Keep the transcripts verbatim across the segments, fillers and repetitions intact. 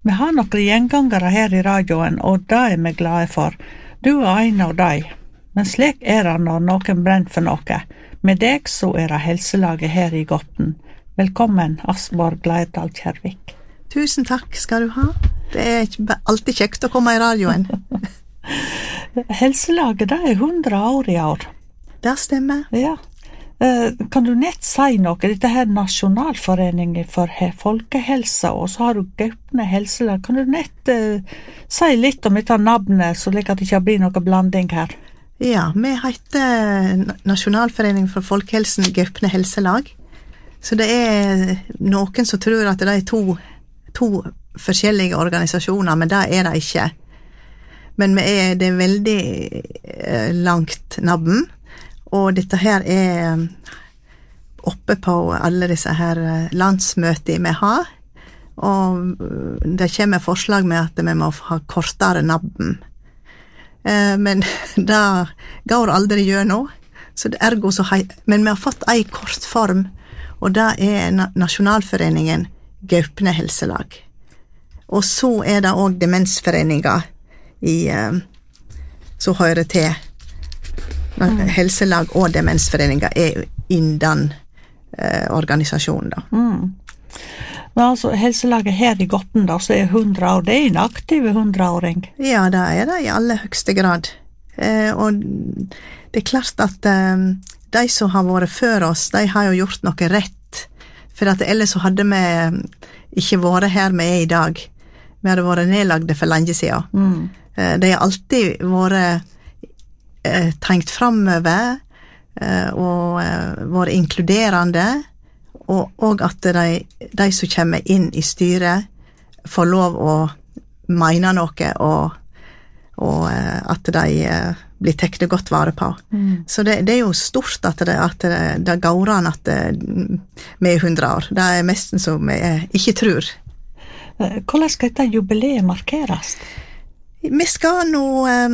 Vi har noen gjengangere her i radioen, og det er vi glade for. Du er en av dem. Men slik er det når noen brenner for noe. Med deg så er det helselaget her i Gotten. Velkommen, Asborg Leirdal Kjærvik. Tusen takk skal du ha. Det er alltid kjekt å komme i radioen. Helselaget, det er hundre år i år. Det stemmer. Ja. Kan du nett si noe? Dette her Nasjonalforeningen for folkehelse, og så har du Gaupne helselag. Kan du nett uh, si litt om dette navnet, så slik at det ikke blir noe blanding her? Ja, vi heter Nasjonalforeningen for folkehelsen Gaupne helselag. Så det er noen som tror at det er to, to forskjellige organisasjoner, men det er det ikke. Men vi er, det er veldig uh, langt navn. Og dette her er oppe på alle disse her landsmøter vi har, og det kommer forslag med at vi må ha kortere navn. Eh, men det går aldri gjennom, så det ergo så hei, men vi har fått en kort form, og det er Nasjonalforeningen Gaupne helselag. Og så er det også demensforeninger i, eh, som hører til. Mm. Helselag og demensforeninger er innen den eh, organisasjonen da. Mm. Men altså, helselaget her i Gotten da, så er hundre år, det er en aktiv hundreåring. Ja, det er det i aller høyeste grad. Eh, og det er klart at eh, de som har vært før oss, de har jo gjort noe rett. For at ellers så hadde vi ikke vært her vi er i dag. Vi hadde vært nedlagde for lenge siden. Mm. Eh, de har alltid vært tenkt framover og vært inkluderende, og, og at de, de som kommer inn i styret får lov å mene noe, og, og at de blir tekne godt vare på. Mm. Så det, det er jo stort at det, at det, det går an at det, vi er hundre år. Det er mest som vi ikke tror. Hvordan skal dette jubileet markeres? Vi skal nå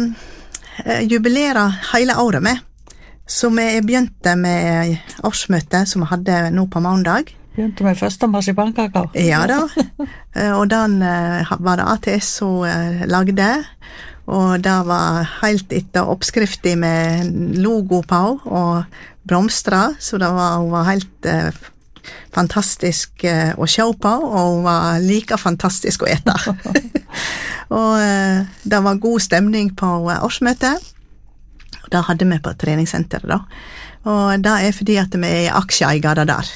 jubilere hele året med. Så vi begynte med årsmøtet som vi hadde nå på mandag. Begynte med første marsipankaka. Ja da. Og den var det A T S som lagde, og det var helt etter oppskriften med logo på og blomstrer, så det var, hun var helt eh, fantastisk eh, å se på, og hun var like fantastisk å ete. Og eh, det var god stemning på årsmøtet, og det hadde vi på treningssenteret da. Og det er fordi at vi er aksjeeiere der.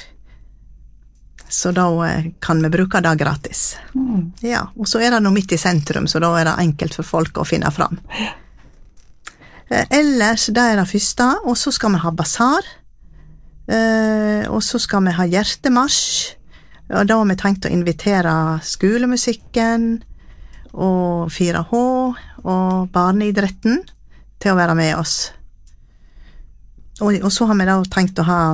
Så da eh, kan vi bruke det gratis. Mm. Ja, og så er det noe midt i sentrum, så da er det enkelt for folk å finne fram. Eh, ellers, det er det første, og så skal vi ha basar, eh, og så skal vi ha hjertemarsj, og da har vi tenkt å invitere skolemusikken, og fire H og barneidretten til å være med oss. Og, og så har vi da tenkt å ha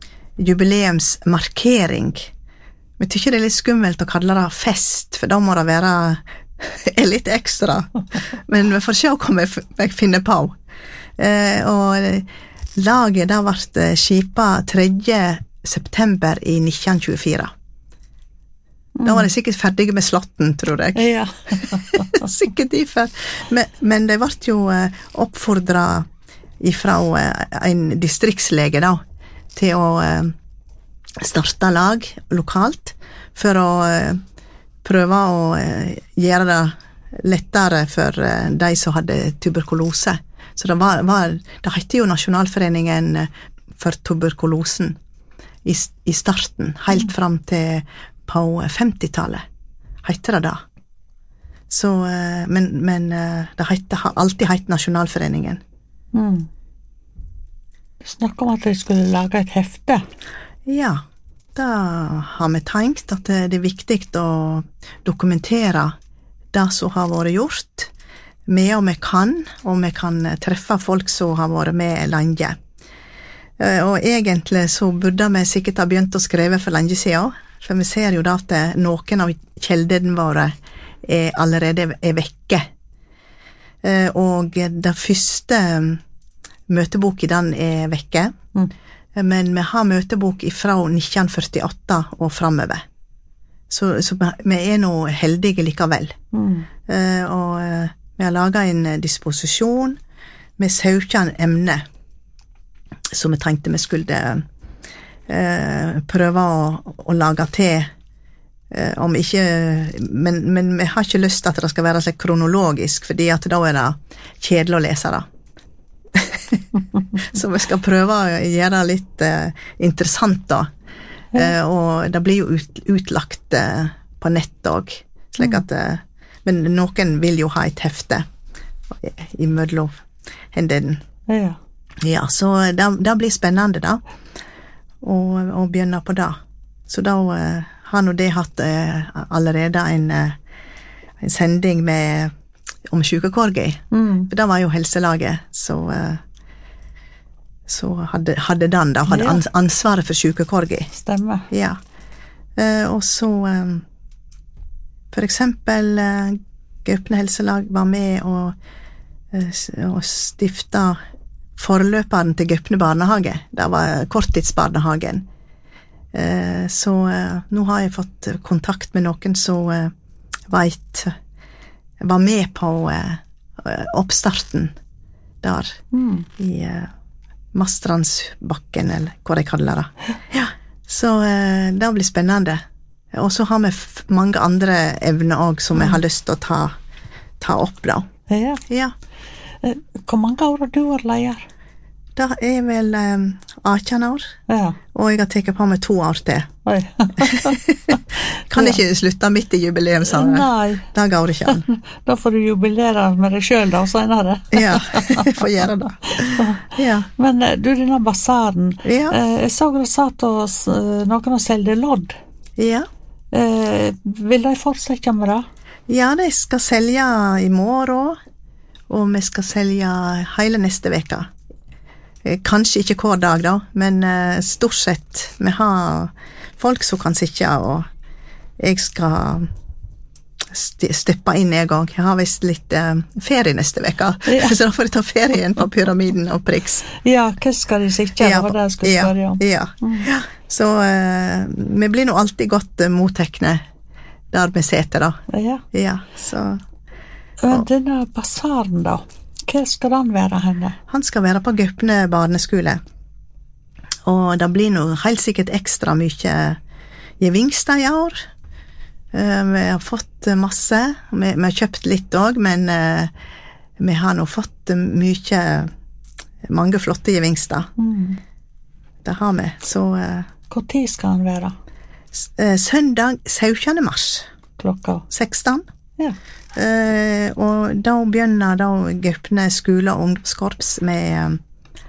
jubileumsmarkering. Vi tykker det er litt skummelt å kalle det fest, for da må det være litt ekstra. Men vi får se hva vi finner på. Eh, og laget da ble skipet tredje september i nitten tjuefire. Da var de sikkert ferdige med slotten, tror jeg. Ja. Sikkert derfor. Men, men det ble jo oppfordret ifra en distriktslege da, til å starte lag lokalt, for å prøve å gjøre det lettere for de som hadde tuberkulose. Så det var, var det heter jo Nasjonalforeningen for tuberkulosen i, i starten, helt fram til på femtitallet, heter det da. Så, men, men det heter, har alltid hett Nasjonalforeningen. Mm. Du snakket om at de skulle lage et hefte. Ja, da har vi tenkt at det er viktig å dokumentere det som har vært gjort, med og vi kan, og vi kan treffe folk som har vært med lenge. Og egentlig så burde vi sikkert ha begynt å skrive for lenge siden, for vi ser jo da at noen av kjeldene våre er allerede er vekke. Og det første møtebok i den er vekke, mm. men vi har møtebok fra nitten førtiåtte og fremover. så, så vi er nå heldige likevel. Mm. Uh, og uh, vi har laget en disposisjon med sytten emne som vi tenkte vi skulle uh, prøve å, å lage til, uh, om ikke, men, men vi har ikke lyst til at det skal være slik kronologisk, fordi at da er det kjedelig å lese det. Så vi skal prøve å gjøre det litt uh, interessant da. Uh, og det blir jo ut, utlagt uh, på nett også, slik at, uh, men noen vil jo ha et hefte i, i mødlov hendene. Ja. Ja, så det, det blir spennende da, å, å begynne på det. Så da uh, har nå det hatt uh, allerede en, uh, en sending med, om sykekorgi, Mm. for det var jo helselaget, så... Uh, så hadde, hadde den da, hadde Ja. ans ansvaret for sykekorgi. Stemmer. Ja. Eh, og så eh, for eksempel eh, Gaupne helselag var med og, eh, og stifta forløperen til Gaupne barnehage. Det var korttidsbarnehagen. Eh, så eh, nå har jeg fått kontakt med noen som eh, vet, var med på eh, oppstarten der Mm. i eh, Mastrandsbakken, eller hva de kaller det. Ja, så eh, det blir spennende. Og så har vi f mange andre evner også som jeg har lyst til å ta, ta opp da. Ja. Ja, Eh, Hvor mange år har du vært leder? det er vel eh, atten år, Ja. og jeg har tatt på meg to år til. Oi. Kan Ja. ikke slutte midt i jubileumsåret. Nei, Det går ikke an. da får du jubilere med deg selv da, senere. Ja, jeg får gjøre det. Ja, Men eh, du, denne basaren, ja, eh, jeg så det satt og s- eh, noen og selgde lodd. ja. Eh, vil de fortsette med det? Ja, de skal selge i morgen, og vi skal selge hele neste veka. Eh, Kanskje ikke hver dag da, men eh, stort sett vi har folk som kan sitte, og jeg skal st steppe inn jeg også. Jeg har vist litt eh, ferie neste veka, Ja. så da får jeg ta ferien på Pyramiden og Prix. Ja, hva skal de sitte? Det var det jeg skulle ja, spørre om. ja, ja. Så eh, vi blir nå alltid godt uh, mottekne der vi seter da. Ja. Ja, så Men denne basaren da, hva skal den være henne? han skal være på Gaupne barneskole. Og det blir nå helt sikkert ekstra mye gevinster i år. Uh, vi har fått masse, vi, vi har kjøpt litt også, men uh, vi har nå fått mye, mange flotte gevinster. Mm. Det har vi. Så uh, Hvor tid skal han være? s- uh, søndag syttende mars, Klokka? seksten. Ja. Uh, og da begynner da Gaupne skole og ungdomskorps med um,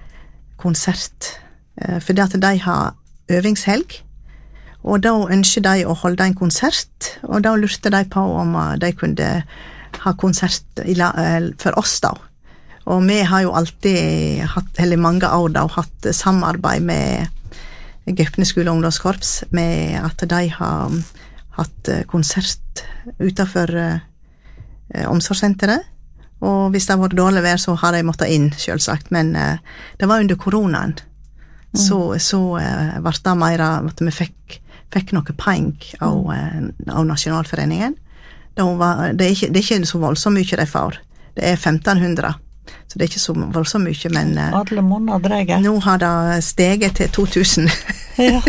konsert, uh, fordi at de har øvingshelg, og da ønsker de å holde en konsert, og da lurte de på om uh, de kunne ha konsert i la, uh, for oss da. Og vi har jo alltid hatt, eller mange år da, hatt samarbeid med Gaupne skole og ungdomskorps, med at de har um, hatt uh, konsert utenfor uh, omsorgssenteret, og hvis det har vært dårlig vær så har de måttet inn selvsagt, men uh, det var under koronaen mm. så, så uh, ble det mer at vi fikk, fikk noe penger av, uh, av Nasjonalforeningen. Det, var, det, er ikke, det er ikke så voldsomt mye de får, det er femten hundre, så det er ikke så voldsomt mye, men uh, Alle måneder dreger. nå har det steget til to tusen. Ja.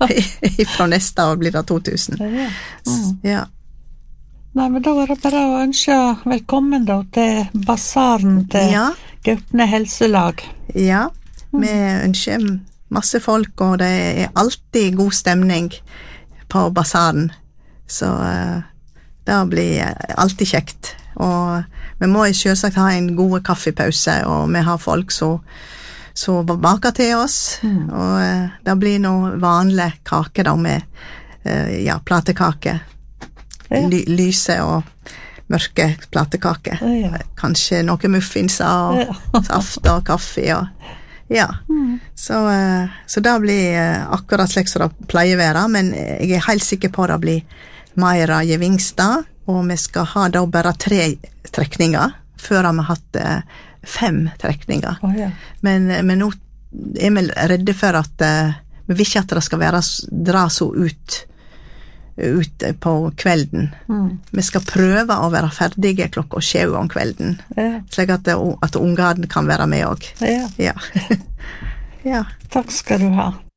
Fra neste år blir det to tusen. Ja. Mm. Ja. Nei, men da var det bare å ønske velkommen da til basaren til Ja. Gaupne helselag. Ja, vi ønsker masse folk, og det er alltid god stemning på basaren, så uh, det blir alltid kjekt. Og vi må selvsagt ha en god kaffepause, og vi har folk som så baker til oss, mm. og uh, det blir noe vanlig kake da med uh, ja, platekake. Ja. Ly lyse og mørke platekake. Ja. Kanskje noe muffins og Ja. saft og kaffe og ja. Mm. Så, uh, så det blir uh, akkurat slik som det pleier å være, men jeg er helt sikker på at det blir mer gevinster, og vi skal ha da bare tre trekninger, før har vi hatt uh, fem trekninger. Oh, ja. Men, men nå er vi redde for at uh, vi vil ikke at det skal være, dra så ut ut på kvelden. Mm. Vi skal prøve å være ferdige klokka sju om kvelden, Ja. slik at, at ungene kan være med også. Ja. Ja. Ja. Takk skal du ha.